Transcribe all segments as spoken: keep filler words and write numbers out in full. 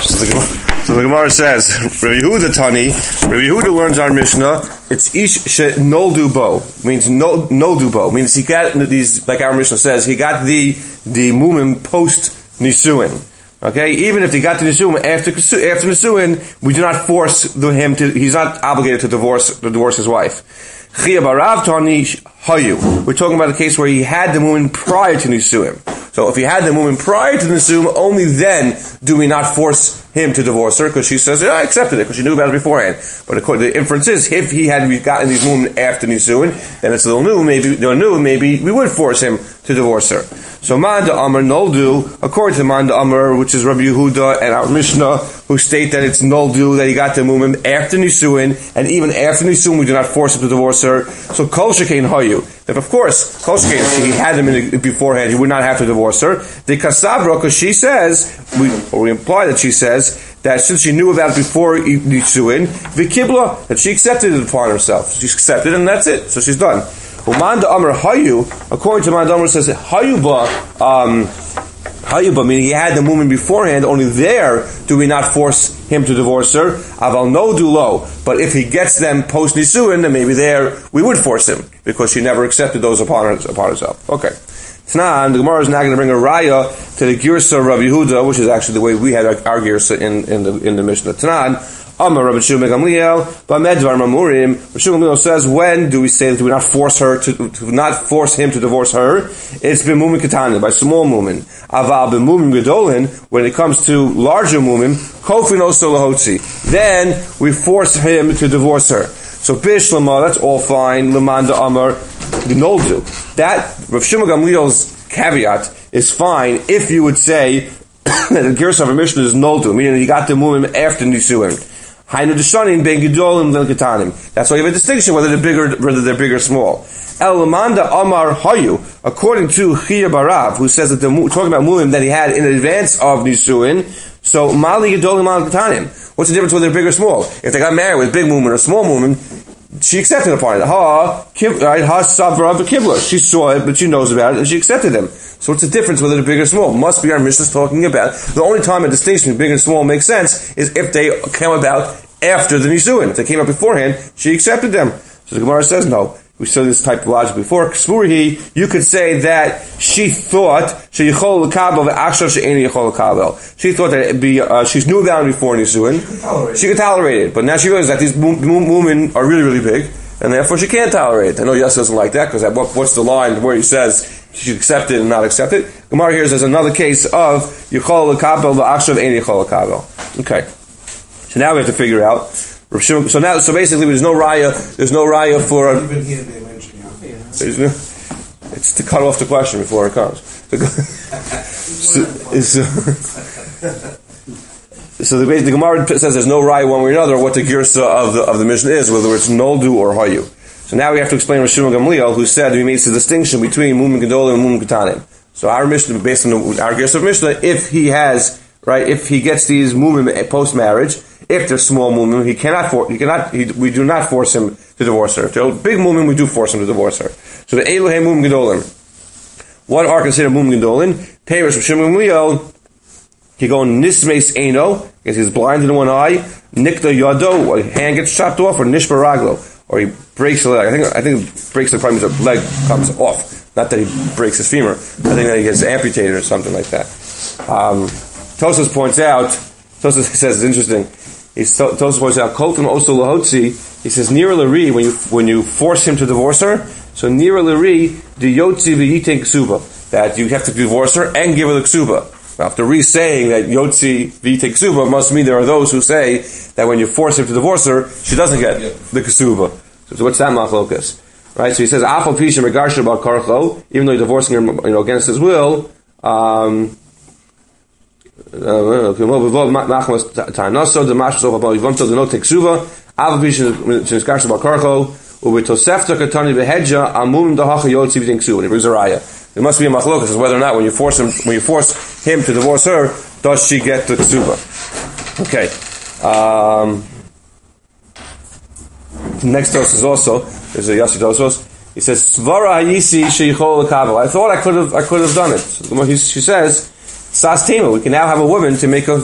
So the, so the Gemara says, Rabbi Yehuda Tani, Rabbi Yehuda learns our Mishnah, it's ish she noldu bo, means no, noldu bo, means he got these, like our Mishnah says, he got the, the mumim post nisuin. Okay, even if he got to nisuin after, after nisuin, we do not force the, him to, he's not obligated to divorce, to divorce his wife. Chia barav Tani hayu. We're talking about a case where he had the mumin prior to nisuin. So if he had the mumin prior to the nisuin, only then do we not force him to divorce her, because she says, yeah, I accepted it, because she knew about it beforehand. But according, the inference is, if he had gotten these mumin after nisuin, then it's a little new, maybe, no new, maybe we would force him to divorce her. So Manda Amar Noldu, according to Manda Amar, which is Rabbi Yehuda and our Mishnah, who state that it's Noldu, that he got the mumim after nisuin, and even after nisuin we do not force him to divorce her. So Kol Shekain Hayu. If of course, Kol Shekain, if he had him in, beforehand, he would not have to divorce her. The Kasabra, because she says, we, or we imply that she says, that since she knew about it before nisuin, Vikibla, that she accepted it upon herself. She accepted it and that's it. So she's done. Manda Amar Hayu, according to Manda Amar, says Hayuba, um, Hayuba, meaning he had the mumin beforehand, only there do we not force him to divorce her. Aval no do lo. But if he gets them post nisuin, then maybe there we would force him, because she never accepted those upon, her, upon herself. Okay. Tanan, the Gemara is now going to bring a raya to the Girsa of Rabbi Yehuda, which is actually the way we had our, our Girsa in, in the in the Mishnah. Tanan, Amar Rabbi Shimon Gamliel, Bamedvar Mamurim. Rabbi Shimon Gamliel says, when do we say that we not force her to, to not force him to divorce her? It's b'mumin ketanin, by small mumin. Aval b'mumin gedolin, when it comes to larger mumin, kofin oso lahotzi. Then we force him to divorce her. So bishlama, that's all fine. Lemanda Amar Gnoldu. That Rav Shimon Gamliel's caveat is fine if you would say that the Gersa of a Mishnah is Noldu, meaning he got the mu'im after nisuin. Hainu deshanim ben gedolim ben ketanim. That's why you have a distinction whether they're bigger, whether they're big or small. El Lamanda Amar Hayu, according to Chia Barav, who says that the talking about mu'im that he had in advance of nisuin. So Mali gedolim ben ketanim. What's the difference whether they're big or small? If they got married with big mu'min or small mu'min, she accepted upon it. Ha, right? Ha sabra of the kibla. She saw it, but she knows about it, and she accepted them. So what's the difference whether they're big or small? Must be our Mishnah's talking about. The only time a distinction between big and small makes sense is if they came about after the nisuin. If they came up beforehand, she accepted them. So the Gemara says no. We saw this type of logic before. Ksmurihi, you could say that she thought she yichol l'kabel v'achshav she'eni yichol l'kabel. She thought that it'd be uh, she knew about it before nisuin. She could tolerate it, but now she realizes that these women are really really big, and therefore she can't tolerate it. I know Yossi doesn't like that because what, what's the line where he says she should accept it and not accept it? Gemara here says another case of yichol l'kabel v'achshav she'eni yichol l'kabel. Okay, so now we have to figure out. So now, so basically, there's no raya. There's no raya for. A, it's to cut off the question before it comes. so, so, so the, the Gemara says there's no raya one way or another. What the girsa of the of the Mishnah is, whether it's noldu or hayu. So now we have to explain Rav Shimon Gamliel, who said he makes the distinction between mumin gedolim and mumin ketanim. So our Mishnah, based on the, our girsa of Mishnah, if he has right, if he gets these mumin post marriage. If they're small mu'min, he cannot for, he cannot, he, we do not force him to divorce her. If they're big mu'min, we do force him to divorce her. So the Elohim mu'min gedolim. What are considered mu'min gedolim? Peiros from Shimon Gamliel, he go nismeis eino, because he's blind in one eye, nikta yado, or a hand gets chopped off, or nishba raglo, or he breaks the leg. I think, I think breaks the problem means the leg comes off. Not that he breaks his femur. I think that he gets amputated or something like that. Um, Tosas points out, Tosas says it's interesting. He Tosas points out, Koltim oso lahotzi. He says, Nira Lari, when you when you force him to divorce her, so Nira Lari, the yotzi v'yitei ksuba, that you have to divorce her and give her the ksuba. Now, after re-saying that yotzi v'yitei ksuba, must mean there are those who say that when you force him to divorce her, she doesn't get the ksuba. So, so what's that machlokas? Right? So he says, Afal pisha megarsha bal karcho, even though you're divorcing her, you know, against his will. Um, Uh, so the mash so about you want to know teksuva avvision since garsa bakarcho with tosefta katani behedja amum dahacha yotzi with teksuva. It brings a raya. There must be a machlokas as whether or not when you force him when you force him to divorce her, does she get the teksuva? Okay. Um, next dose is also there's a Yossi Dosos. He says svara hayisi sheichol l'kabel. I thought I could have I could have done it. She says. Sas Tema, we can now have a woman to make a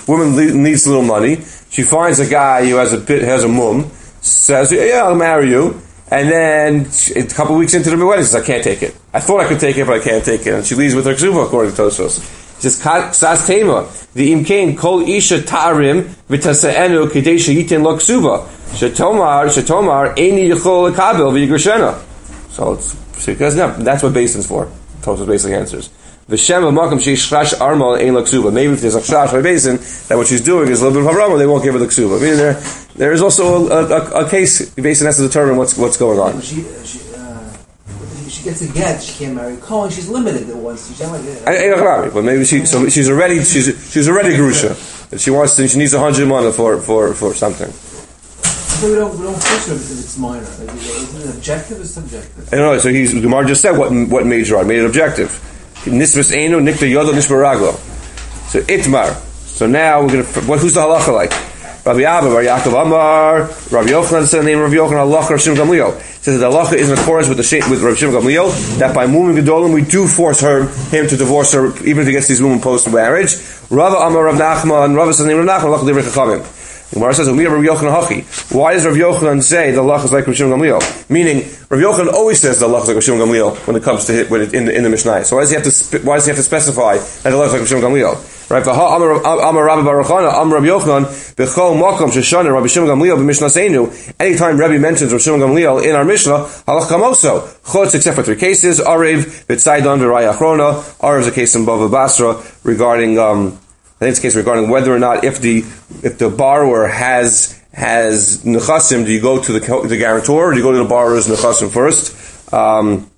woman needs a little money. She finds a guy who has a bit, has a mum, says, yeah, I'll marry you. And then a couple of weeks into the wedding, she says, I can't take it. I thought I could take it, but I can't take it. And she leaves with her ksuba, according to Tosfos. She says, Sas Tema, the imkain, kol isha ta'arim, v'tase'enu, kidei sheyitin lo ksuba. Shetomar, shetomar, eini yichol lekabel v'yigrashena. So it's, because no, that's what basin's for. Tosfos basically answers. V'shem ha'makam she'ishchash armal ein lo ksuba. Maybe if there's a chash by basin, that what she's doing is a little bit of haram, they won't give her the ksuba. I mean, there, there is also a, a, a case, basin has to determine what's what's going on. She, she, uh, she gets a get, she can't marry Cohen, she's limited at once. She's like that. I, I, but maybe she, so she's already, she's, she's already grusha. She wants to, she needs a hundred mana for, for, for something. So we don't, we don't push her because it's minor. Like, is it objective or subjective? I don't know, so he's, Gemara just said what, what made it made it objective. Nisbis Einu, Nikta Yodo, Nishbar Raglo. So Itmar. So now we're going to, what, who's the halacha like? Rabbi Abba, Rabbi Yaakov Amar, Rabbi Yochanan said the name of Rabbi Yochanan, halacha Rav Shimon Gamliel. Says that the halacha is in accordance with the with Rav Shimon Gamliel, that by moving Gedolim we do force her, him to divorce her, even if he gets these women post marriage. Rav Amar, Rav Nachman, Rav says the name of Rav Nachman, halacha Divrei Chachamim. The Gemara says, Rabbi Yochanan Hachi. Why does Rav Yochanan say the halacha is like Rav Shimon Gamliel? Meaning, Rav Yochanan always says the halacha is like Rav Shimon Gamliel when it comes to hit when it, in the in the Mishnah. So why does he have to spe- why does he have to specify that the halacha is like Rav Shimon Gamliel? Right? Amar Rabbi Baruch Hana, Amar Rabbi Yochanan, Bechol Makom Sheshana Rabbi Shimon Gamliel b'Mishnah Seinu. Anytime Rabbi mentions Rav Shimon Gamliel in our Mishnah, halacha kamoso chutz except for three cases: Arev, B'Tzaydon, V'Raya Achrona. Arev is a case in Bava Basra regarding. Um, I think it's a case regarding whether or not if the if the borrower has has nechasim, do you go to the the guarantor or do you go to the borrower's nechasim first? Um,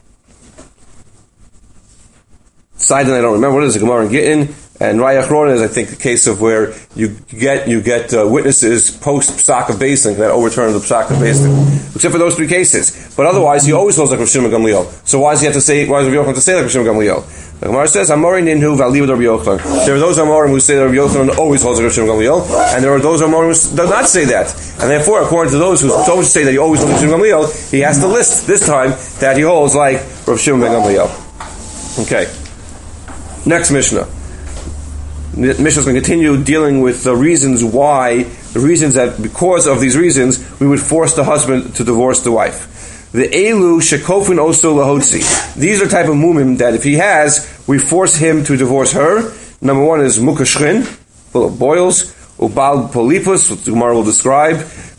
Sidon, I don't remember what it is. The Gemara in Gittin and Raya Achrona is, I think, the case of where you get you get uh, witnesses post psak of basin that overturn the psak of basin, except for those three cases. But otherwise, he always holds like Rav Shimon Gamliel. So why does he have to say? Why does Rav Yochanan have to say like Rav Shimon Gamliel? The Gemara says, Amorim ninhu v'aliv Rabbi Yochanan. There are those Amorim who say that Rabbi Yochanan always holds like Rav Shimon Gamliel, and there are those Amorim who do not say that. And therefore, according to those who don't say that he always holds like Rav Shimon Gamliel, he has to list this time that he holds like Rav Shimon ben Gamliel. Okay. Next Mishnah. The Mishnah is going to continue dealing with the reasons why, the reasons that because of these reasons, we would force the husband to divorce the wife. The elu shekofin oso lahotzi. These are type of mumim that if he has, we force him to divorce her. Number one is mukashrin, full of boils, ubal polipus, which the Gemara will describe.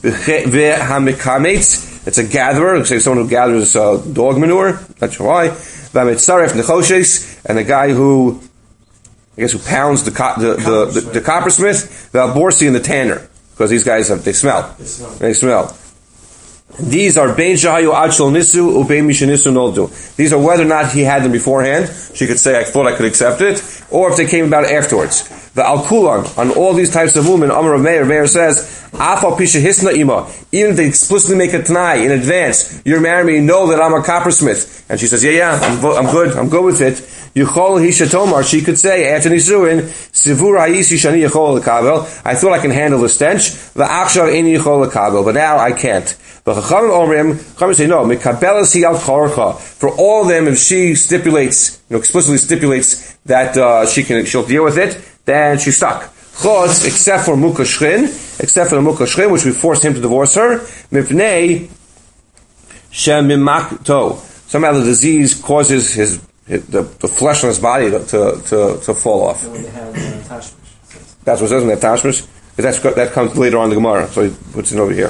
Vehamikametz, it's a gatherer, say someone who gathers uh, dog manure, not sure why. Vamitzaref nechoshes, and a guy who, I guess, who pounds the co- the, the, the, the coppersmith, the alborsi and the tanner, because these guys have, they smell, they smell. They smell. These are bein shahayu ad shel nisu ubein mishenisu noldu. These are whether or not he had them beforehand. She could say, I thought I could accept it, or if they came about afterwards. The al-kulan, on all these types of women, Amar of Meir, Meir says, Afal pisha hisna ima, even if they explicitly make a t'nai in advance, you're marrying me, you know that I'm a coppersmith. And she says, yeah, yeah, I'm, I'm good, I'm good with it. Yuchol hisha tomar, she could say, after nisuin, sivur ha'isi shani yuchol l'kabel, I thought I can handle the stench, v'achshav ini yuchol l'kabel, but now I can't. But Chachamim Omrim, Chachamim say, no, mikabelas hi al korcha. For all of them, if she stipulates, you know, explicitly stipulates that uh, she can, she'll deal with it, then she's stuck. Chutz, except for mukashrin, except for the mukashrin, which we forced him to divorce her, mipnei shemimakto. Somehow the disease causes his, his the, the flesh on his body to to, to, to fall off. When they have uh, that's what it says in that tashmish. Because that's that comes later on in the Gemara, so he puts it over here.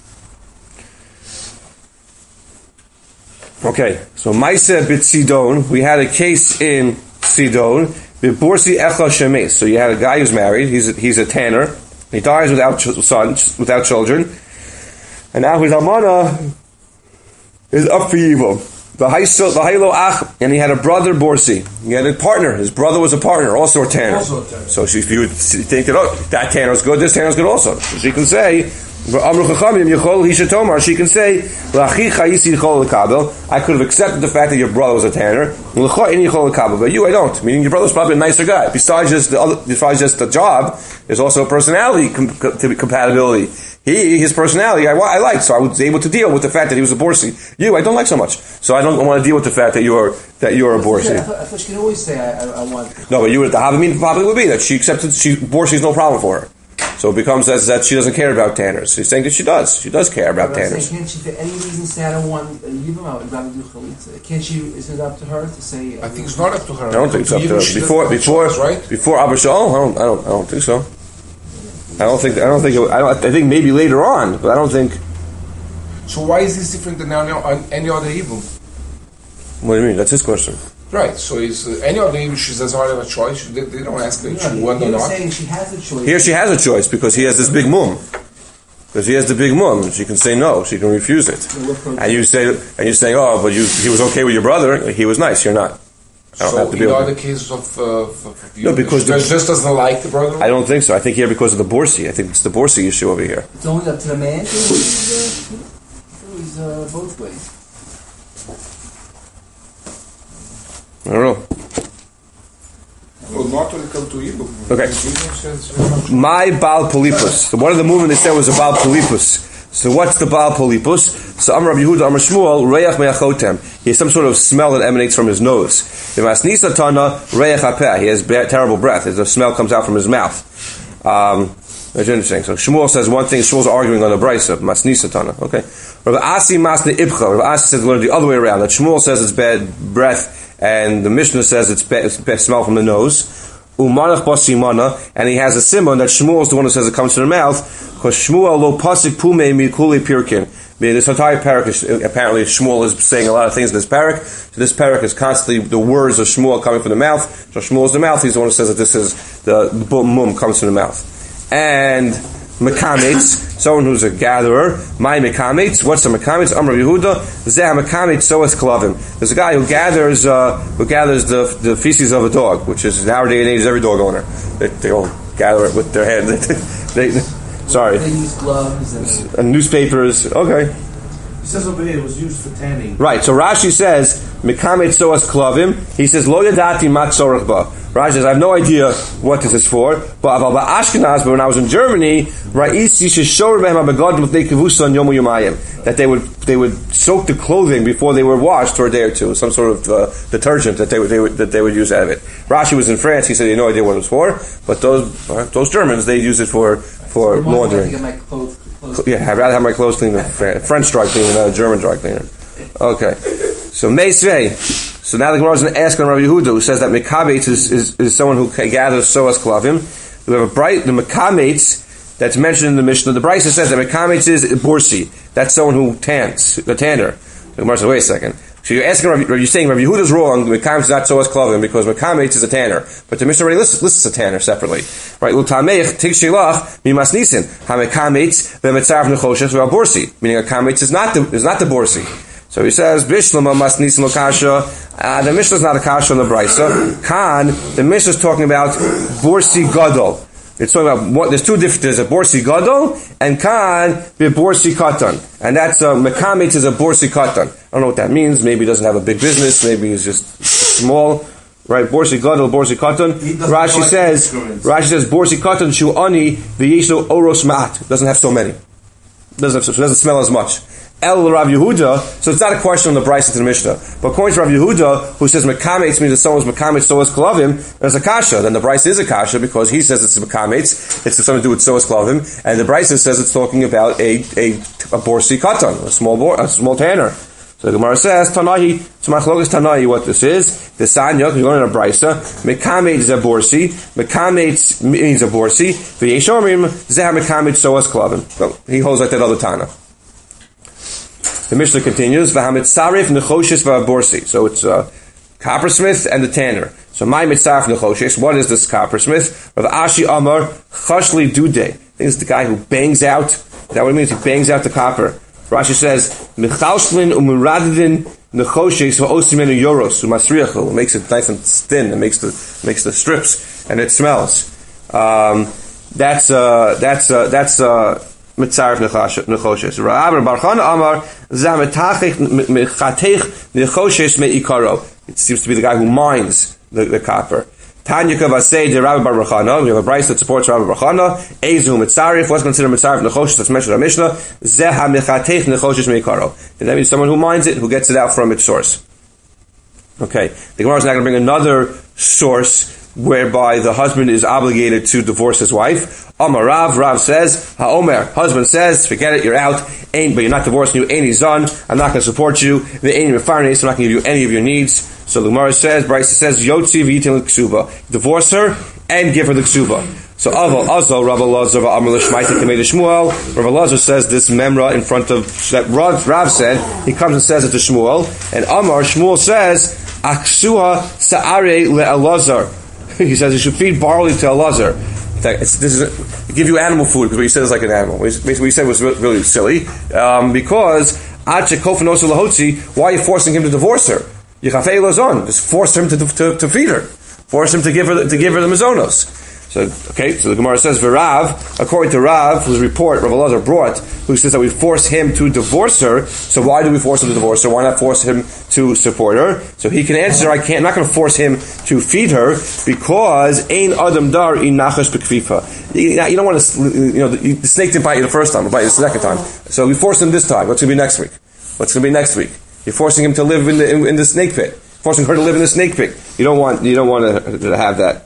Okay, so Maisa bit Sidon, we had a case in Sidon, Biborsi Echla Shemes. So you had a guy who's married, he's a, he's a tanner, he dies without ch- sons, without children, and now his almana is up for evil. The Haylo Ach, and he had a brother Borsi. He had a partner, his brother was a partner, also a tanner. Also a tanner. So she, you would think that, oh, that tanner's good, this tanner's good also. So she can say, She can say, I could have accepted the fact that your brother was a tanner, but you, I don't. Meaning your brother's probably a nicer guy. Besides just the other, besides just the job, there's also a personality com- com- compatibility. He, his personality, I, I liked, so I was able to deal with the fact that he was a borsy. You, I don't like so much, so I don't want to deal with the fact that you're that you're a borsy. I thought, I thought she can always say, I, I, I want. No, but you would the Havamim probably would be that she accepted she borsy is no problem for her. So it becomes as that she doesn't care about tanners. She's saying that she does. She does care about tanners. Saying, can't she, for any reason, say I don't want Yibam out? I'd rather do chalitza. Can't she? Is it up to her to say? I think it's not up to her. I don't think it's up to her. Before, before, right? Before Abba Shaul, I don't, I don't, I don't think so. I don't think. I don't think. It, I don't. I think maybe later on, but I don't think. So why is this different than any, any other Hebrew? What do you mean? That's his question. Right. So is uh, any other Hebrew she doesn't have a choice? They, they don't ask her if she won or not. Saying she has a choice. Here she has a choice because he has this big mum. Because he has the big mum, she can say no. She can refuse it. And you say, and you say, oh, but you, he was okay with your brother. He was nice. You're not. I don't so have to be in okay. other cases of, uh, of, of no, because she the, just doesn't like the brother. I don't think so. I think here because of the borsy. I think it's the borsy issue over here. It's only up to the man. It's always uh, both ways. I don't know. Well, not when it comes to Hebrew. Okay. My Baal Polypus. So one of the movement they said was a Baal Polypus. So what's the Baal Polypus? So Amar Rabbi Yehuda, Amar Shmuel, Reach Me'achotem. He has some sort of smell that emanates from his nose. V'masnisa Tana, Reach HaPeh. He has ba- terrible breath. The smell comes out from his mouth. Um, that's interesting. So Shmuel says one thing, Shmuel's arguing on the Brisa, Masnisa Tana. Okay. Rabbi Asi Masne Ibcha. Rabbi Asi says learn the other way around. That Shmuel says it's bad breath, and the Mishnah says it's bad, it's bad smell from the nose. Umanach basimana, and he has a simon that Shmuel is the one who says it comes to the mouth, because Shmuel lo pasik pume mikuli pirkin. This entire parak is, apparently Shmuel is saying a lot of things in this parak. So this parak is constantly the words of Shmuel coming from the mouth. So Shmuel is the mouth. He's the one who says that this is the, the mum comes from the mouth. And mekamitz, someone who's a gatherer. My mekamitz. What's the mekamitz? Amar Yehuda. Zeh mekamitz soas klavim. There's a guy who gathers uh, who gathers the the feces of a dog, which is nowadays and age every dog owner. They, they all gather it with their hand. they, they, sorry. They use gloves and, and newspapers. Okay. It says over here it was used for tanning. Right. So Rashi says mekamitz soas klavim. He says lo yadati mat tzorach ba. Rashi says, I have no idea what this is for, but Ashkenaz, but when I was in Germany, that they would they would soak the clothing before they were washed for a day or two, some sort of uh, detergent that they would, they would that they would use out of it. Rashi was in France; he said he had no idea what it was for, but those uh, those Germans they use it for for so laundering. my clothes, clothes Yeah, I'd rather have my clothes cleaned than French dry cleaner, not a German dry cleaner. Okay, so Meisvei. So now the Gemara is going to ask on Rabbi Yehuda, who says that mekamitz is, is, is someone who gathers soas klavim. We have a bright the mekamitz that's mentioned in the Mishnah. The Brisa says that mekamitz is borsi. That's someone who tans, the tanner. The Gemara says, wait a second. So you're asking, Rabbi, you're saying Rabbi Yehuda's wrong. Mekamitz is not soas klavim because mekamitz is a tanner. But the Mishnah already lists, lists a tanner separately, right? L'tameich tig shelach mimas nisin hamekamitz v'metzarv nechoshes v'alborsi. Meaning a kamitz is not the is not the borsi. So he says, Bishlama mas nisin lokasha. Uh, the Mishnah is not a kasha on the Brisa. Khan, the Mishnah is talking about borsi gadol. It's talking about what, there's two different, there's a borsi gadol, and Khan, be borsi katan. And that's a, mekamitz is a borsi katan. I don't know what that means. Maybe he doesn't have a big business. Maybe he's just small. Right, borsi gadol, borsi katan. Rashi like says, Rashi says, borsi katan shu ani v'yeshu oros ma'at. Doesn't have so many. Doesn't have, so it doesn't smell as much. El Rav Yehuda, so it's not a question on the Brisa to the Mishnah. But according to Rav Yehuda, who says mekamitz means that someone's mekamitz soas klavim, there's a kasha. Then the Brisa is a kasha because he says it's mekamitz, it's something to do with soas klavim, and the Brisa says it's talking about a a, a borsi katan, a small bor, a small tanner. So the Gemara says Tanahi, so machlokas Tanahi, what this is? The sanya, because you're learning a Brisa, mekamitz is a borsi, mekamitz means a borsi, v'yeshomrim zeh mekamitz soas klavim. So he holds like that other Tana. The Mishnah continues, V'hamitzarif nechoshes v'aborsi. So it's uh, coppersmith and the tanner. So my mitzarif nechoshes, what is this coppersmith? Rav Ashi Amar, chashli dude. I think it's the guy who bangs out, is that what it means? He bangs out the copper. Rashi says, Michalshlin umuradidin nechoshes v'osimenu yoros, umasriachel. It makes it nice and thin, it makes the, makes the strips, and it smells. Um, that's, uh, that's, uh, that's, uh, mitzaref nechoshes. Rav Bar Chana Amar zametachich mechatech nechoshes meikaro. It seems to be the guy who mines the, the copper. Tanya Kavasei de Rabbi Bar Chana. We have a brayso that supports Rabbi Bar Chana. Ezu mitzaref. What's considered mitzaref nechoshes? That's mentioned in our Mishnah. Zeha mechatech nechoshes meikaro. And that means someone who mines it, who gets it out from its source. Okay. The Gemara is now going to bring another source whereby the husband is obligated to divorce his wife. Amar Rav, Rav says, HaOmer, husband says, forget it, you're out, ain't, but you're not divorcing you, ain't zon, I'm not going to support you, the ain't mefarnes, I'm not going to give you any of your needs. So the Gemara says, Bryce says, Yotzi v'yitin l'ksuba, divorce her and give her the ksuba. So Aval Azal, Rav Elazar, Amar l'shmaita kamei Shmuel, Rav Elazar says this memra in front of, that Rav, Rav said, he comes and says it to Shmuel, and Amar, Shmuel says, Aksuha sa'are le'elazar. He says you should feed barley to Elazar. It's, this is a, give you animal food because what you said is like an animal. Basically, what you said was really silly um, because why are you forcing him to divorce her? Just force him to, to, to feed her, force him to give her to give her the mazonos. So okay, so the Gemara says V'Rav, according to Rav, whose report Rav Elazar brought, who says that we force him to divorce her. So why do we force him to divorce her? Why not force him to support her? So he can answer, I can't, I'm not going to force him to feed her because Ein Adam Dar in Nachash B'Kfifa. You don't want to, you know, the, the snake didn't bite you the first time, it'll bite you the second time. So we force him this time. What's going to be next week? What's going to be next week? You're forcing him to live in the in, in the snake pit, forcing her to live in the snake pit. You don't want, you don't want to, to have that.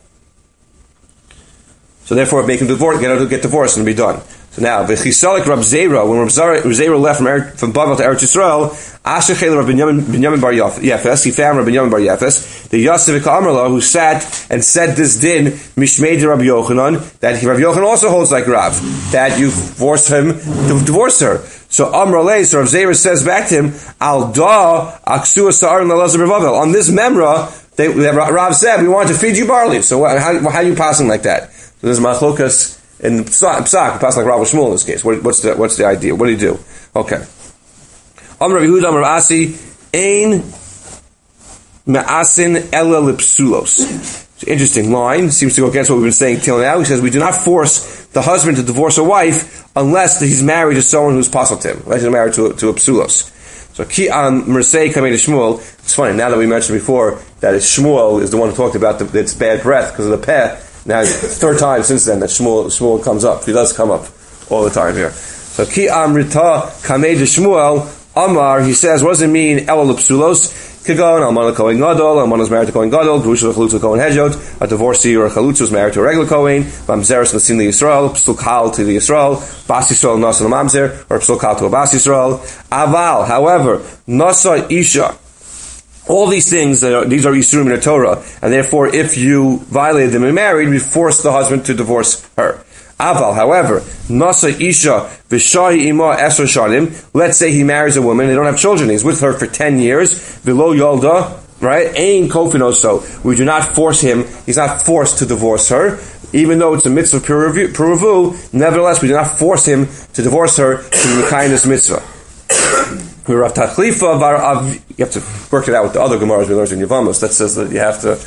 So therefore, make him divorce, get her to get divorced and be done. So now, v'chisalik Rab Zera, when Rab Zera left from Eretz, from Bavel to Eretz Yisrael, Asher Chel Rab Binyamin Bar Yefes, he found Rab Binyamin Bar Yefes, the Yosef Amrla, who sat and said this din, Mishmei de Rab Yochanan, that he, Rab Yochanan also holds like Rav, that you force him to divorce her. So Amrle, so Rab Zera says back to him, Al da Aksua Sa'ar and Elazar Bavel. On this memra, they, Rav said, we want to feed you barley. So how, how are you passing like that? So there's machlokas in psak, psak passing like Rav Shmuel in this case. What, what's the what's the idea? What do you do? Okay. Amar Yehuda Amar Asi ein ma'asin ela lipsulos. It's an interesting line. Seems to go against what we've been saying till now. He says we do not force the husband to divorce a wife unless he's married to someone who's possible to him. Unless he's married to to a psulos. So ki an mersei kamei to Shmuel. It's funny now that we mentioned before that it's Shmuel is the one who talked about the, its bad breath because of the peh. Now, third time since then that Shmuel, Shmuel comes up. He does come up all the time here. So, Ki Amrita Kamei de Shmuel, Amar, he says, what does it mean, Ela Lipsulos? Kigon, Alman Kohen Gadol, Alman is married to Kohen Gadol, Grusha Chalutza Kohen Hedjot, a divorcee or a Chalutza is married to a regular Kohen, Mamzeres Nasin the Yisrael, Psul Kal to the Yisrael, Bas Yisrael Nasa Mamzer, or Psul Kal to a Bas Yisrael. Aval, however, Nasa Isha, all these things, that are, these are Yisurim in the Torah, and therefore if you violated them and married, we force the husband to divorce her. Aval, however, Nasa Isha V'shahi Ima Esra Shanim, let's say he marries a woman, they don't have children, he's with her for ten years, V'lo Yolda, right? Ein Kofinoso, we do not force him, he's not forced to divorce her, even though it's a mitzvah Peruvu, nevertheless we do not force him to divorce her to the kindness mitzvah. You have to work it out with the other Gemaras we learned in Yevamos. That says that you have to.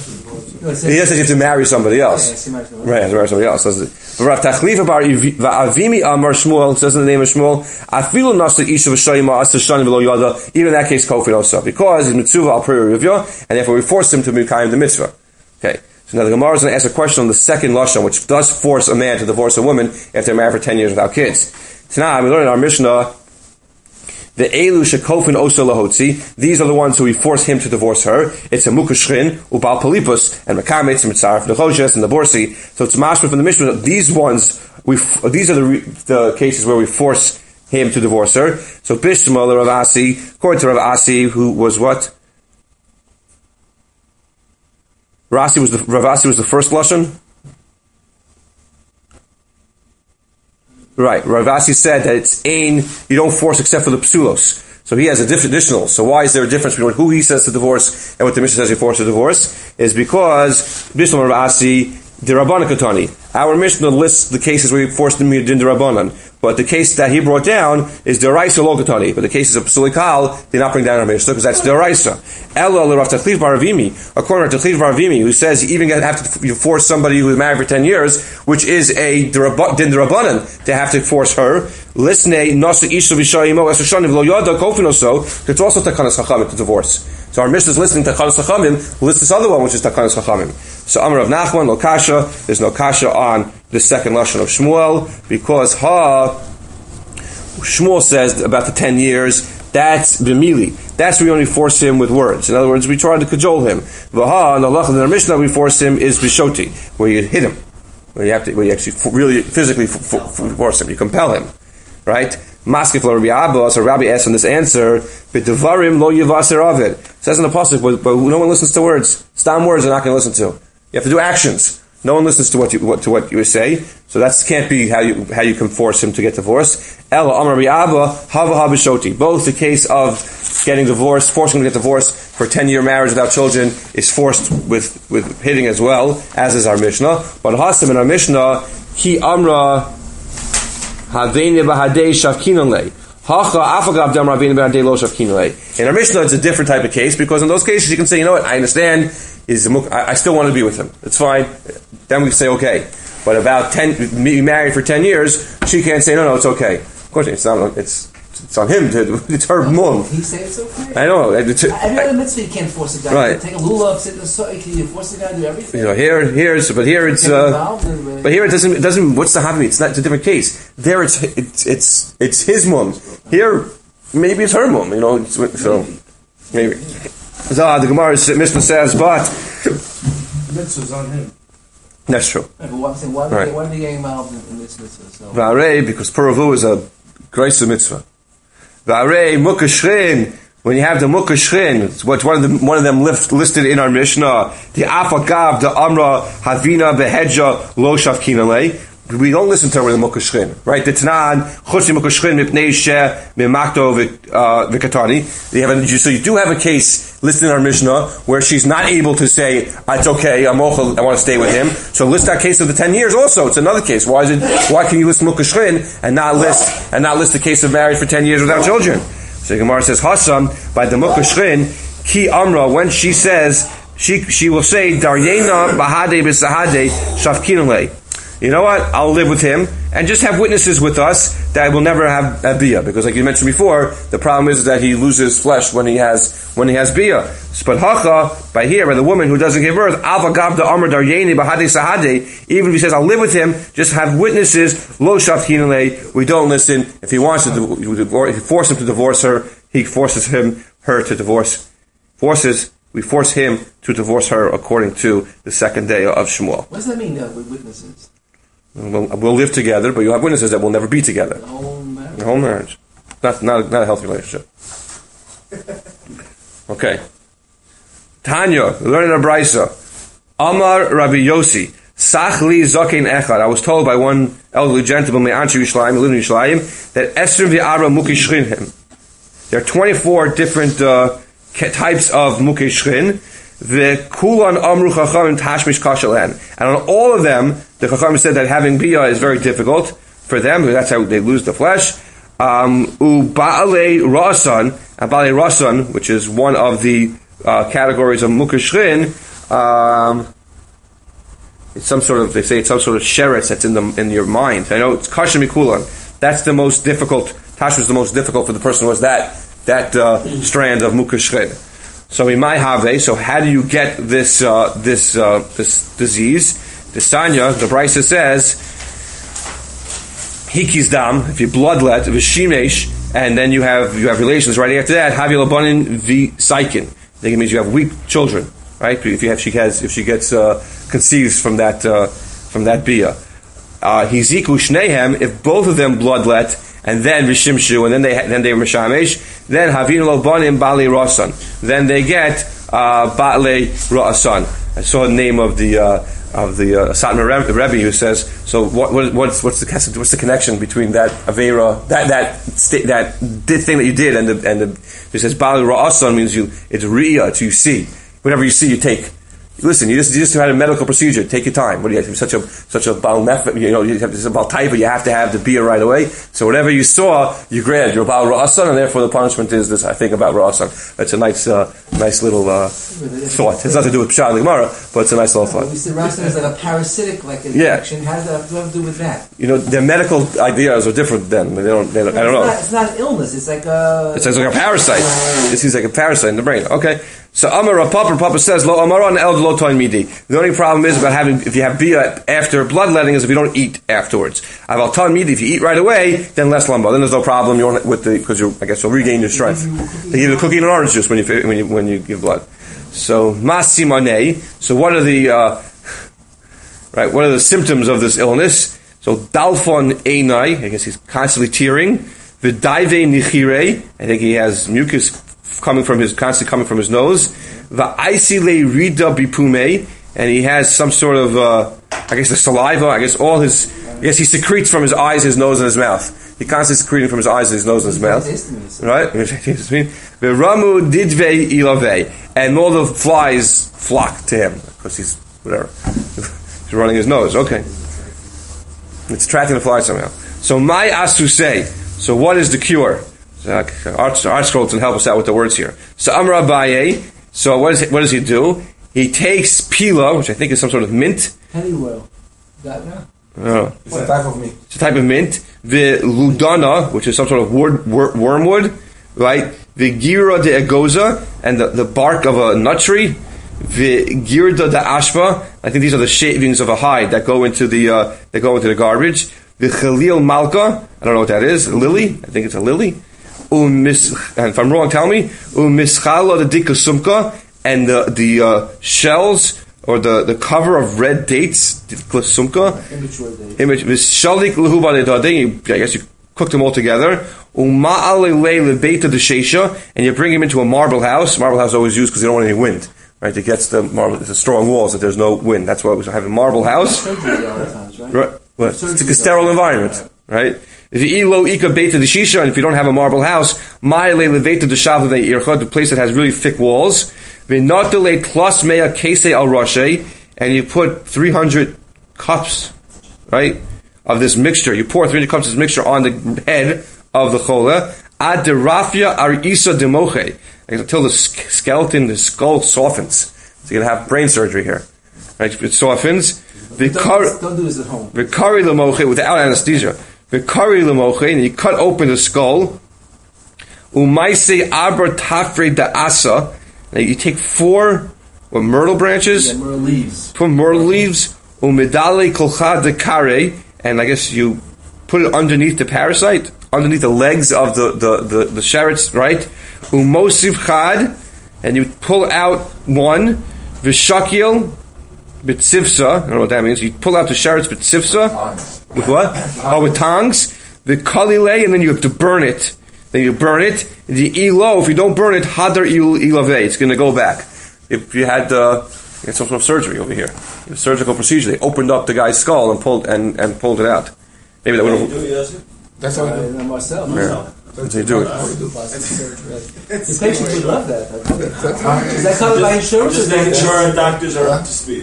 He says you have to marry somebody else. Right, you have to marry somebody else. Rav Tachlifa bar Avimi Amar Shmuel says in the name of Shmuel, Afilu Nasa Isha V'Shayima Asa Shani V'Lo Yada. Even in that case, Kofin also because he's mitzvah al Peri Rivya, and therefore we force him to be kind of the mitzvah. Okay. So now the Gemara is going to ask a question on the second lashon, which does force a man to divorce a woman if they're married for ten years without kids. Tonight we learn in our Mishnah. The Elu Shekofin Osa Lahotzi, these are the ones who we force him to divorce her. It's a Mukashrin, Ubal Palipus, and Makamitz, and Mitzaref, Nechoshes, and the Borsi. So it's mashma from the Mishnah. These ones, we these are the the cases where we force him to divorce her. So Bishma, the Rav Asi, according to Rav Asi, who was what? Rav Asi was the, Rav Asi was the first lashon? Right, Rav Asi said that it's ain, you don't force except for the psulos. So he has a different additional. So why is there a difference between who he says to divorce and what the Mishnah says he forced to divorce? Is because, Bishlam Rav Asi, the Rabbana Katani, Our Mishnah lists the cases where he forced him to din derabanan, but the case that he brought down is deraisa lo katani. But the cases of psuli kal did not bring down our Mishnah because that's deraisa. Ella le Rav Tachliv bar Ravimi, according to Tachliv bar Ravimi, who says you even have to force somebody who is married for ten years, which is a din derabanan, to have to force her. Lisnei nasa isha v'shayimo esashaniv lo yada kofinoso. It's also takanas chachamim to divorce. So our Mishnah is listening to takanas chachamim. Lists this other one, which is takanas chachamim. So Amar of Nachman lo kasha. There's no kasha on the second lashon of Shmuel because ha Shmuel says about the ten years. That's b'mili. That's where we only force him with words. In other words, we try to cajole him. V'ha and Allah in our Mishnah we force him is b'shoti, where you hit him, where you have to, where you actually really physically force him, you compel him, right? Maskif lo Rabbi Abba, so Rabbi asks on this answer, b'devarim lo yivaser avid. It says in the pasuk, but, but no one listens to words. Stam words they're not going to listen to. You have to do actions. No one listens to what you what, to what you say, so that can't be how you how you can force him to get divorced. Ella Amar Rabbi Abba Hava Habishoti. Both the case of getting divorced, forcing him to get divorced for ten year marriage without children is forced with with hitting as well, as is our Mishnah. But Hasim in our Mishnah, Ki Amra Havene Bahadei Shavkinale. In our Mishnah, it's a different type of case because in those cases you can say, you know what, I understand. Is I still want to be with him. It's fine. Then we say okay. But about ten, being married for ten years, she can't say no, no, it's okay. Of course, it's not. It's it's on him. To, it's her mom. He say it's okay. I know. It's, Every other mitzvah you can't force a guy. Right. You take a lulav, sit in the soil. Can you force a guy to do everything? You know, here, here's, but here it's. Uh, but here it doesn't. It doesn't. What's the happy? It's not. It's a different case. There, it's it's it's it's his mom. Here, maybe it's her mom. You know. It's, so maybe. So the Gemara Mishnah says, but mitzvah's on him. That's true. Right, but what I'm saying, why, right. why are they getting involved in, in this mitzvah? So. V'arei, because Puravu is a grace mitzvah. V'arei mukashrin. When you have the mukashrin, it's what one of them one of them lift, listed in our Mishnah. The afagav, the amra havina behedja lo shavkinale. We don't listen to her with the mukashrin, right? The Tanan chutz mukashrin mipnei she mimakto v'katani. You have a, so you do have a case listed in our Mishnah where she's not able to say it's okay. I'm ochel, I want to stay with him. So list that case of the ten years. Also, it's another case. Why is it? Why can you list mukashrin and not list and not list the case of marriage for ten years without children? So the Gemara says Hassam by the mukashrin ki amra when she says she she will say daryena bahade b'sahade shavkinale. You know what? I'll live with him and just have witnesses with us that will never have a bia, because like you mentioned before, the problem is that he loses flesh when he has when he has bia. But hacha by here by the woman who doesn't give birth, avagav the amr daryeni bahade sahade. Even if he says I'll live with him, just have witnesses. Lo shavkinale. We don't listen. If he wants to, if he force him to divorce her, he forces him her to divorce. Forces. We force him to divorce her according to the second day of Shmuel. What does that mean, uh, with witnesses? We'll, we'll live together, but you'll have witnesses that we'll never be together. The whole marriage. The whole marriage. Not, not, not a healthy relationship. Okay. Tanya, learning a brisa. Amar Rabbi Yossi, Sachli Zakein Echad. I was told by one elderly gentleman, Me'anchi Yishlayim, living in Yishlayim, that Esrim v'Ara Mukei Shrinhim. There are twenty-four different uh, types of Mukei Shrin. The Kulan Amru Chachamim Tashmish Kashalan. And on all of them, the Chachamim said that having Bia is very difficult for them, because that's how they lose the flesh. Um, U Ba'alei Rasan, and Ba'alei Rasan, which is one of the uh, categories of Mukei Shrin, um, it's some sort of, they say it's some sort of sheretz that's in the in your mind. I know it's Kasha Mikulan. That's the most difficult, Tashmish is the most difficult for the person who has that, that uh, strand of Mukei Shrin. So in my have, so how do you get this uh, this uh, this disease? The Sanya, the Brisa says, Hikis dam, if you bloodlet, v'shimesh, and then you have you have relations right after that. Havilabanin v'saikin. I think it means you have weak children, right? If you have, she has, if she gets uh, conceived from that uh, from that bia. Hiziku shnehem, if both of them bloodlet, and then v'shimshu, and then they then they mishamesh. Then havinu lo banim bali rasan. Then they get uh, bale rasan. I saw the name of the uh, of the uh, Satmar Rebbe who says. So what, what what's what's the what's the connection between that avera that that that did thing that you did and the and the it says bali rasan means you it's ria, it's you see whatever you see you take. Listen, you just you just had a medical procedure. Take your time. What do you have? Such a such a bal nef- you know, you have to bal taiva. You have to have the beer right away. So whatever you saw, you grabbed. You're bal ra'asan, and therefore the punishment is this. I think about ra'asan. It's a nice uh, nice little uh, thought. It's nothing to do with pshat and gemara, but it's a nice little thought. We see ra'asan is like a parasitic like Yeah. infection. How does that have to do with that? You know, their medical ideas are different. Then they don't. They don't I don't know. It's not, it's not an illness. It's like a. It's like a parasite. It seems like a parasite in the brain. Okay. So Amar Papa Papa says Lo Amaron El Lo Toin Midi. The only problem is about having if you have bia after bloodletting is if you don't eat afterwards. Aval Toin Midi, if you eat right away, then less lumbar. Then there's no problem. You don't with the because you I guess you'll regain your strength. They give you a cookie and an orange juice when you when you when you give blood. So Masimane. So what are the uh, right? What are the symptoms of this illness? So Dalfon Einai. I guess he's constantly tearing. V'daive Nichire. I think he has mucus coming from his, constantly coming from his nose. Va'aisile rida bipume, and he has some sort of, uh, I guess the saliva, I guess all his, I guess he secretes from his eyes, his nose, and his mouth. He constantly secreting from his eyes, his nose, and his mouth. Right? V'ramu didve ilave, and all the flies flock to him, because he's, whatever, he's running his nose. Okay. It's attracting the flies somehow. So, my asu say, so what is the cure? Uh, Art, Art Scroll can help us out with the words here. So Amar Abaye, so what, is, what does he do? He takes pila, which I think is some sort of mint. Pennyroyal. That now? Oh. It's a type of meat. It's a type of mint. The ludana, which is some sort of word, wor, wormwood, right? The gira de agoza, and the, the bark of a nut tree. The girda de ashva. I think these are the shavings of a hide that go into the uh, that go into the garbage. The Khalil Malka, I don't know what that is. A lily, I think it's a lily. Um, mis, and if I'm wrong, tell me. Um, mischala the dika sumka, and the the uh, shells or the, the cover of red dates, dika sumka. Immature dates. Image shalik lehuba ledade. I guess you cook them all together. Uma'ale le lebeita de sheisha, and you bring him into a marble house. Marble house is always used because you don't want any wind. Right, it gets the marble, the strong walls that there's no wind. That's why we have a marble house. Times, right? Right. Well, it's like a sterile environment, right? If you eat low ika beta the shisha, and if you don't have a marble house, ma'ale leveta the shav the ircha, the place that has really thick walls, v'natale plus mea kese al rashe, and you put three hundred cups, right, of this mixture. You pour three hundred cups of this mixture on the head of the chola, ad derafia ar isa demoche, until the skeleton, the skull softens. So you're gonna have brain surgery here, right? It softens. Don't, don't, don't do this at home. V'kari lemoche without anesthesia. V'kari lemoche, and you cut open the skull. Umaise aber tafre da asa. Now you take four what, myrtle branches. Yeah, myrtle leaves. Put myrtle leaves. Umedale kolcha de kare, and I guess you put it underneath the parasite, underneath the legs of the the the, the sherets, right? Umosiv chad, and you pull out one. V'shakil b'tzivsa. I don't know what that means. You pull out the sherets b'tzivsa. With what? Oh, with tongs. The kalile, and then you have to burn it. Then you burn it. The ilo, if you don't burn it, hadar ilave, it's going to go back. If you had, uh, you had some sort of surgery over here, a surgical procedure, they opened up the guy's skull and pulled and, and pulled it out. Maybe that would have. That's how I Uh, do. Marcel. Yeah. That's how you do it. The patients would love that. Is that covered by insurance? Just or making is that- sure doctors are up to speed.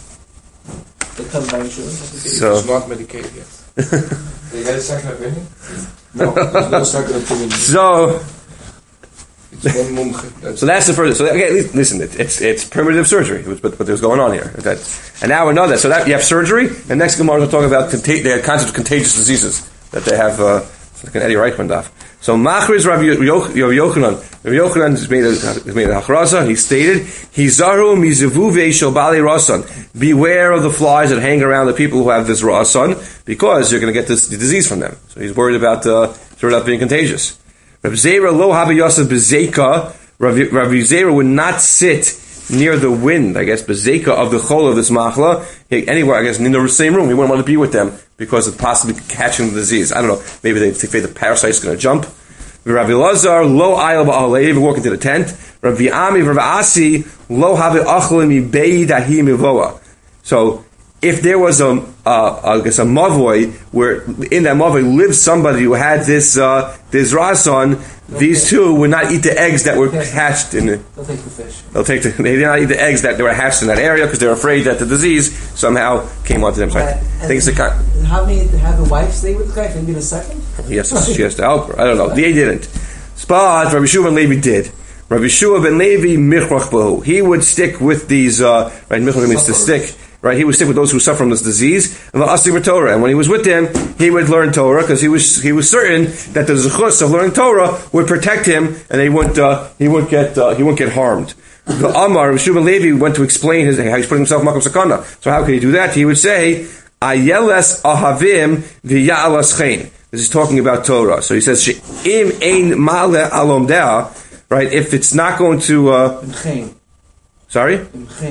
That covered by insurance? So- It's not medicated yet. They had a second opinion? No, there's no second opinion. So, It's one mumche. That's so that's the first. So okay, listen, it, it's it's primitive surgery. What, what there's going on here? That, and now we know that. So that you have surgery. And next Gemara will talk about contag- they had concepts of contagious diseases that they have. Uh, like an Eddie Reichman daf. So Machriz Rav Yochanan. Rav Yochanan is made a, made a hachraza. He stated, "Hizaru mizivuve shel bali rasan." Beware of the flies that hang around the people who have this rasan, because you're going to get this disease from them. So he's worried about uh, worried about being contagious. Rav Zera lo haba yosef bezeka. Rav Zera would not sit near the wind, I guess, bezeka of the chol of this machla, anywhere, I guess, in the same room. He wouldn't want to be with them because of possibly catching the disease. I don't know. Maybe they think the parasite's going to jump. Rabbi Lazar lo ayel ba'alei, even walk into the tent. Rabbi Ami, Rabbi Asi lo have achlemi beid ahi mivoa. So, if there was a, uh, I guess, a mavoi where in that mavoi lived somebody who had this uh, this rason, these two would not eat the eggs that were hatched in the. They'll take the fish. They'll take the. They did not eat the eggs that they were hatched in that area because they were afraid that the disease somehow came onto them. So I think it's a kind. How many have the wife stay with the guy? Maybe the second. Yes, she has to help her. I don't know. They didn't. Spot Rabbi Shua ben Levi did. Rabbi Shua ben Levi michrach bahu. He would stick with these. Uh, right, michrach means to stick. Right, he would stick with those who suffer from this disease, and Torah. And when he was with them, he would learn Torah because he was he was certain that the zechus of learning Torah would protect him, and he wouldn't uh, he wouldn't get uh, he wouldn't get harmed. The Amar Rabbi Levi went to explain his, how he's putting himself in makom sakana. So how could he do that? He would say, "Ayeles ahavim v'ya'alas chen." This is talking about Torah. So he says, "She'im ein male alom dea." Right, if it's not going to. Uh, sorry.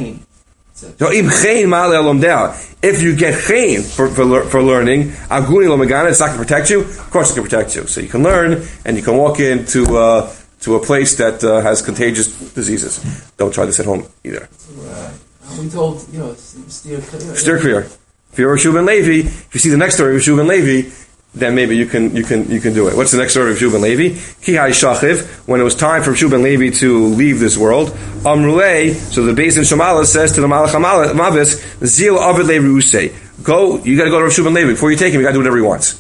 So if you get chen for, for for learning, aguni lomagana, it's not going to protect you. Of course, it can protect you. So you can learn, and you can walk into uh, to a place that uh, has contagious diseases. Don't try this at home either. Right. We told you know steer clear. Steer clear. If you're Rabbi Shua ben Levi, if you see the next story of Rabbi Shua ben Levi, then maybe you can you can you can do it. What's the next story of Rabbi Shua ben Levi? Ki hai shachiv. When it was time for Rabbi Shua ben Levi to leave this world, Amrulei. So the Beis in Shomala says to the Malach Mavis, Zil Abed Le Reusei. Go. You got to go to Rabbi Shua ben Levi before you take him. You got to do whatever he wants.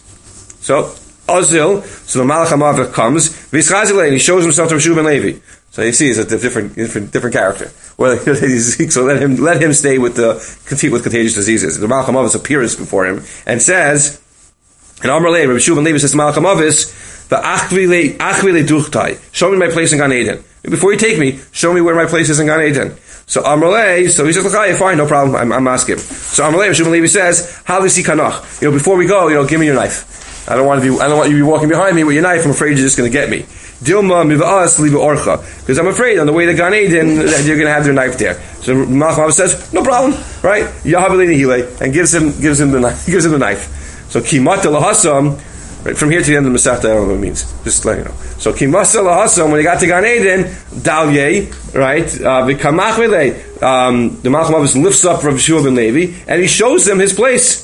So Azil. So the Malach Mavis comes. V'Ischazilei, and he shows himself to Rabbi Shua ben Levi. So you see, he's a different, different, different character. Well, so let him let him stay with the compete with contagious diseases. The Malach Mavis appears before him and says. And Amar Lei, Rabbi Shua ben Levi says to Malach Mavis, "The achvile achvile duchtai. Show me my place in Gan Eden. Before you take me, show me where my place is in Gan Eden." So Amar Lei, so he says, "Okay, fine, no problem. I'm, I'm asking." So Amar Lei, Rabbi Shua ben Levi says, "Halisi kanach. You know, before we go, you know, give me your knife. I don't want to be. I don't want you to be walking behind me with your knife. I'm afraid you're just going to get me. Dilma miva'as liba orcha. Because I'm afraid on the way to Gan Eden that you're going to have their knife there." So Malach Mavis says, "No problem, right?" Yahavilei nihile, and gives him gives him the knife. Gives him the knife. So kimata lahasam, right from here to the end of the Masechta, I don't know what it means. Just let you know. So kimata lahasam, when he got to Gan Eden, dalye, right, v'kamach v'lei, um, the Malach Mavis lifts up Rabbi Shua ben Levi, and he shows them his place.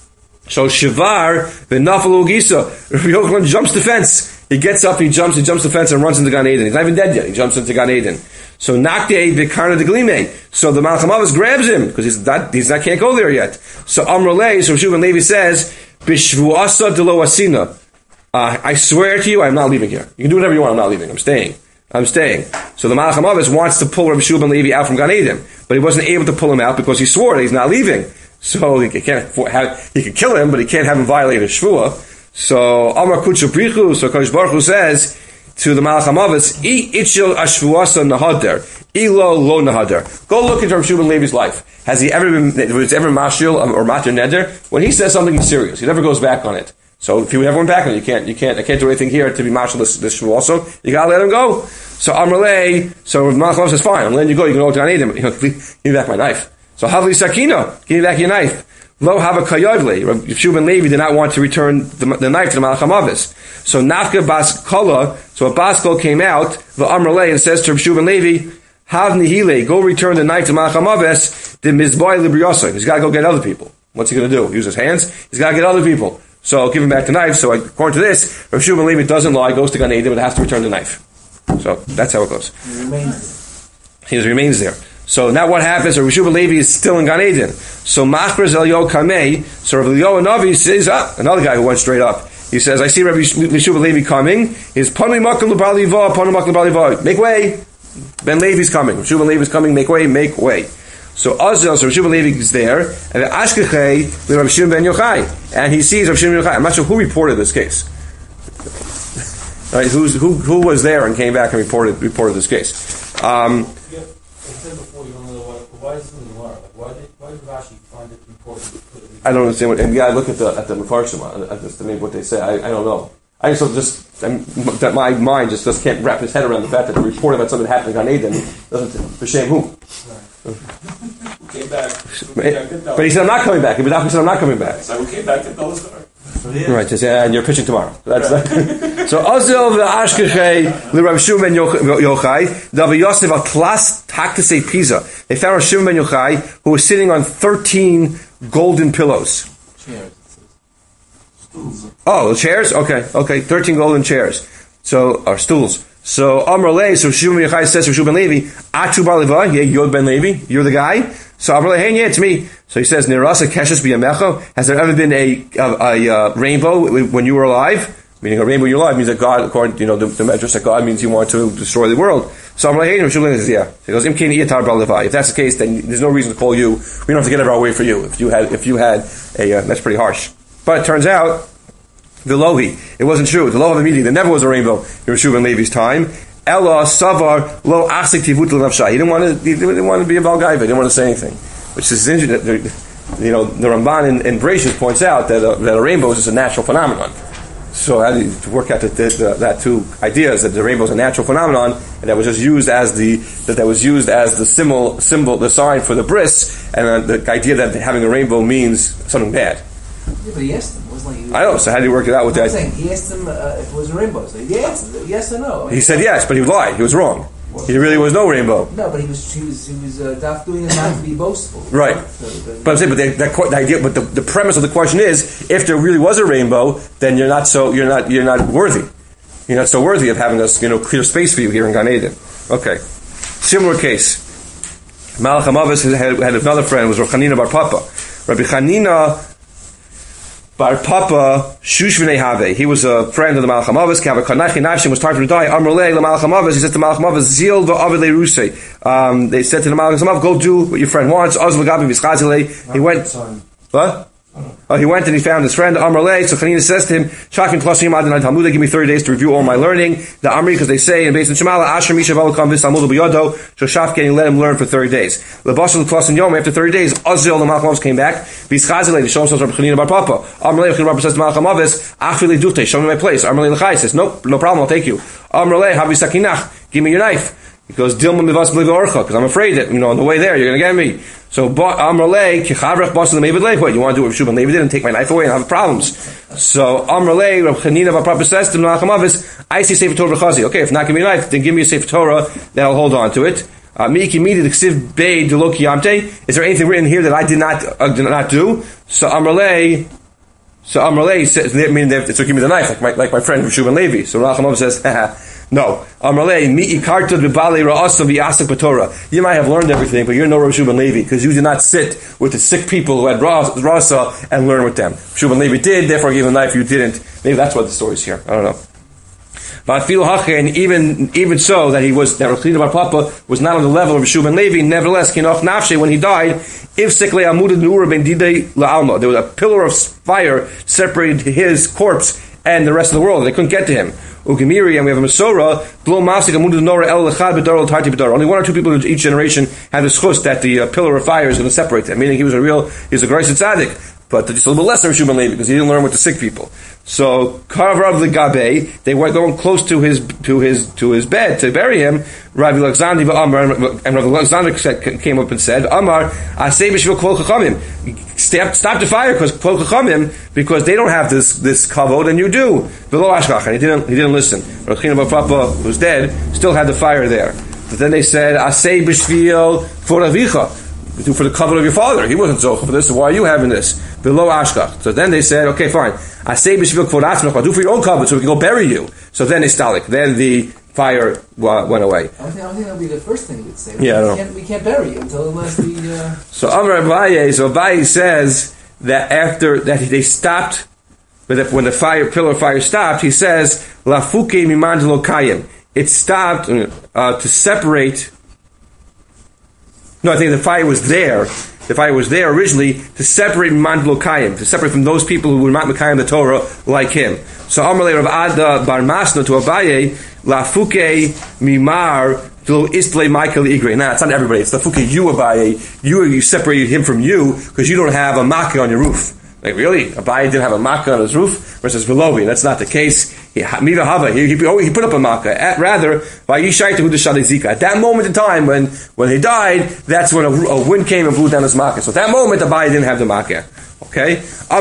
So shivar v'nafal ugisa, Rabbi Yochanan jumps the fence. He gets up, he jumps, he jumps the fence and runs into Gan Eden. He's not even dead yet. He jumps into Gan Eden. So nakdei v'karna deglime. So the Malach Mavis grabs him because he's not, he's not can't go there yet. So Amrulei, so Rabbi Shua ben Levi says, "Bishvuasa delo asina." Uh, I swear to you, I'm not leaving here. You can do whatever you want. I'm not leaving. I'm staying. I'm staying. So the Malach Mavis wants to pull Rabbi Shua ben Levi out from Gan Eden, but he wasn't able to pull him out because he swore that he's not leaving. So he can't have, he could kill him, but he can't have him violate his shvua. So Amar Kutsha Brichu, so Kodesh Baruch Hu says to the Malach Mavis, "I itchil ashvuasa nahader, ilo lo nahader." Go look into Rabbi Shua ben Levi's life. Has he ever been? Was ever mashil or mater neder? When he says something serious, he never goes back on it. So if you ever went back on it, you can't. You can't. I can't do anything here to be mashil this this shvu also. You gotta let him go. So Amrulei, so Malach Mavis says, "Fine, I'm letting you go. You can go to Gan Eden. You know, give me back my knife." So Havli Sakina, give me back your knife. Lo hava kayavle. Rabbi Shua ben Levi did not want to return the, the knife to the Malach Mavis. So Nafka Bas Kala, so a Bas Kol came out, the Amrulei, and says to Rabbi Shua ben Levi, "Hav nihile, go return the knife to Malach Mavis, the mizboy libriosa." He's got to go get other people. What's he going to do? Use his hands? He's got to get other people. So give him back the knife. So according to this, Rabbi Shua ben Levi doesn't lie, goes to Gan Eden, but has to return the knife. So that's how it goes. He remains. He remains there. So now what happens? Rabbi Shua ben Levi is still in Gan Eden. So Machbers Elyo Kamei. So Rabbi Elyo Navi says, ah, another guy who went straight up. He says, "I see Rabbi Shua ben Levi coming. He's Panu Makam L'Bali Va, Panu Makam L'Bali Va. Make way. Ben Levi's coming. Rabbi Shua ben Levi's coming. Make way. Make way." So Azil, so Rabbi Shua ben Levi is there, and Ashkechei with Rabbi Shimon ben Yochai, and he sees Rabbi Shimon ben Yochai. I'm not sure who reported this case. Right? Who's, who who was there and came back and reported reported this case? Um, yeah, I said before, you don't know what, why is it in the Gemara? Like, why did why did Rashi find it important? I don't understand what. And yeah, I look at the at the Mefarshim at this to me what they say. I, I don't know. I just just I'm, that my mind just, just can't wrap his head around the fact that the report about something happening on Eden doesn't for shame who. Who came back? But, but he said I'm not coming back. He said I'm not coming back. So we came back to tell the story. Right, just, uh, and you're pitching tomorrow. That's right. So Azil v'Ashkechei l'Rav Shimon ben Yochai Davi Yosef atlas taktasei Pisa. They found Rav Shimon ben Yochai who was sitting on thirteen golden pillows. Chairs. Oh, chairs? Okay, okay, thirteen golden chairs. So, or stools. So, Amr Le, so Shimon ben Yochai says to Shimon ben Levi, Atu bar Levi, yeah, Yod ben Levi, you're the guy. So Amr Le, hey, yeah, it's me. So he says, Nirasa keshes biyamecho, has there ever been a, a, a, a rainbow when you were alive? Meaning a rainbow when you're alive means that God, according to, you know, the, the measure that God means he wanted to destroy the world. So Amr Le, hey, Shimon ben Levi says, yeah. So he goes, Im keni itar bar Levi. If that's the case, then there's no reason to call you. We don't have to get out of our way for you. If you had, if you had a, uh, that's pretty harsh. But it turns out, the Lohi, it wasn't true. The Lohi of the meeting, there never was a rainbow in Reshuvah and Levi's time. Ella Savar Lo Asik Tivut L'Nafsha. He didn't want to. He didn't want to be a Balgaiva. He didn't want to say anything. Which is interesting. You know, the Ramban in, in Bereshit points out that a, that a rainbow is just a natural phenomenon. So how do you to work out that that, that two ideas that the rainbow is a natural phenomenon and that was just used as the that that was used as the symbol symbol the sign for the bris, and uh, the idea that having a rainbow means something bad. Yeah, but he asked him. It wasn't like he was, I know. So how do you work it out with I'm that? saying he asked him uh, if it was a rainbow. So he answered yes or no. I mean, He said yes, but he lied. He was wrong. He really was no rainbow. No, but he was he was he was uh, daf doing it not to be boastful. Right. So, but, But I'm saying, but the, that, the idea, but the, the premise of the question is, if there really was a rainbow, then you're not so you're not you're not worthy. You're not so worthy of having us, you know, clear space for you here in Gan Eden. Okay. Similar case. Malach HaMavis had, had another friend, was Rav Chanina Bar Papa. Rabbi Chanina Bar Papa Shushvnei Have. He was a friend of the Malach HaMavis. Kava Kanachi Nafshim was time to die. Amr Le, the Malach HaMavis. He said to Malach HaMavis, Zil v'Avid Le'Rusei. Um, they said to the Malach HaMavis, go do what your friend wants. Az v'Gabi v'Schazile. He went. What? Oh, he went and he found his friend Amr Le. So Chanina says to him, Shakin Klasim Adonai Talmud, give me thirty days to review all my learning. The Amri, because they say in Beis Shemala, Asher Misha Valakam Vis Talmud B'Yodo, so Shafkin, and let him learn for thirty days. Lebashal Klasim Yom, after thirty days, Azil the Malach HaMavis came back. V'Schazile, to show himself Rabbi Chanina Bar Papa. Amr Le, Rabbi says to Malach HaMavis, Achvili Dute, show me my place. Amr Le L'chai says, nope, no problem, I'll take you. Amr Le, Havi Sakinach, give me your knife. He goes, Dilma Mivas B'Liva Orcha, because I'm afraid that, you know, on the way there, you're going to get me. So, Amr Le, Kichavrach Basel Mevid Levi, you want to do what Shubin Levi did and take my knife away and have problems. So, Amr Le, Rabbi Chanina Bar Papa says to Malach HaMavis, I see Sefer Torah Chazi. Okay, if not give me a knife, then give me a Sefer Torah, then I'll hold on to it. Miki Midi, the Ksiv Bey, Delo Kiyamte. Is there anything written here that I did not, uh, did not do? So, Amr Le, so Amr Le says, I mean, it's to give me the knife, like my, like my friend Shubin Levi. So, Malach HaMavis says, haha. No. You might have learned everything, but you're no Rav Shubin Levi, because you did not sit with the sick people who had rasa and learn with them. Shubin Levi did, therefore I gave him a knife, you didn't. Maybe that's what the story's here. I don't know. But I feel and even even so that he was that Rav Chanina Bar Papa was not on the level of Shubin Levi. Nevertheless, Kinoch Nafshe, when he died, if Sikle Amud Nura Ben Didei La'alma, there was a pillar of fire separated his corpse and the rest of the world. They couldn't get to him. Ugemiri, and we have a Masorah, Blo Masik Amud Nora El Lechad B'Dar Tarti B'Dar. Only one or two people in each generation had the schus that the uh, pillar of fire is going to separate them. Meaning he was a real, he was a Greis Tzaddik, but just a little bit lesser of Shubin Levi because he didn't learn with the sick people. So Karav the Gabe, they were going close to his to his to his bed to bury him. Rabbi Alexander Amar and Rabbi Alexander came up and said, Amar, Asay b'shvil kol chachamim. Stop, stop the fire because kol chachamim, because they don't have this this kavod and you do. V'lo ashkach, and he didn't he didn't listen. Rav Chanina Bar Papa, who was dead, still had the fire there. But then they said, Asay b'shvil kvod avicha. Do for the cover of your father. He wasn't zocha for this, so why are you having this? Below ashkach. So then they said, okay, fine. I say b'shvil kvod atzmach. Do for your own cover, so we can go bury you. So then they stalik. Then the fire uh, went away. I don't think, I don't think that would be the first thing we'd say. Yeah, I we, don't can't, we can't bury you until unless we. Uh... So Amar Abaye, so Abaye says that after that they stopped, but that when the fire pillar of fire stopped, he says lafuke mimandlo kayim. It stopped uh, to separate. No, I think the fire was there. The fire was there originally to separate Mandlo Kayim, to separate from those people who were not Mekayim the Torah like him. So Amalei Rav Ada Bar Masna to Abaye, Lafuke Mimar to Istle Michael Igre. Now, it's not everybody. It's Lafuke you Abaye. You, you separated him from you because you don't have a makkah on your roof. Like, really? Abaye didn't have a makkah on his roof? Versus Velovi. That's not the case. He, he, he put up a makkah. At, rather, at that moment in time, when, when he died, that's when a, a wind came and blew down his makkah. So at that moment, Abaye didn't have the makkah. Okay?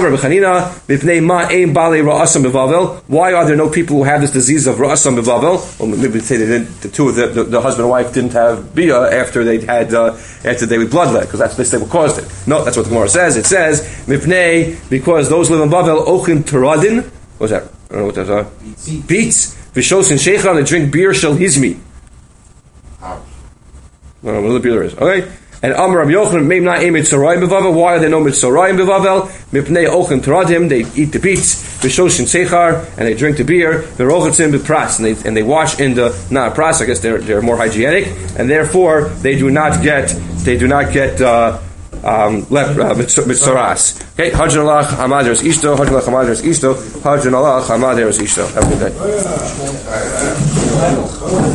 Why are there no people who have this disease of Ra'asam Bevavel? Well, maybe say they didn't, the two of the, the, the husband and wife didn't have Bia after they had uh, after they were bloodlet, because that's they what caused it. No, that's what the Gemara says. It says Mipnei, because those live in Bavel Ochin Teradin. What's that? I don't know what those are. Beets. V'shosin shecha, they drink beer shel hizmi. I don't know what the beer is. Okay? And Amar Rabbi Yochanan, Meimna Emet Tzorayim Bevavel. Why are they known with Tzorayim Bevavel? Mipnei Ochem Taradim. They eat the beets. V'shoshin Sechar, and they drink the beer. V'rochatzim B'pras, and they and they wash in the not pras. I guess they're they're more hygienic, and therefore they do not get they do not get uh, um, lep uh, mitzoras. Okay, Hadran Alach Hamaderes Ishto, Hadran Alach Hamaderes Ishto, Hadran Alach Hamaderes Ishto. Have a good day.